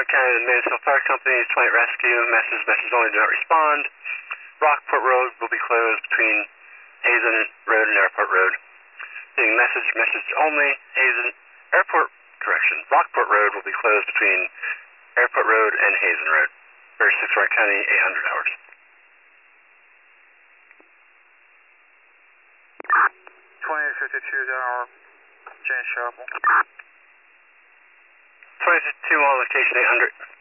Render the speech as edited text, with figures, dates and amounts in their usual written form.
County, the Mansfield Fire Company, 20 rescue, message only, do not respond. Rockport Road will be closed between Hazen Road and Airport Road. Leaving message only, Rockport Road will be closed between Airport Road and Hazen Road. 36 Warren County, 800 hours. 2052 hour, James Chapel. 2052 on location 800.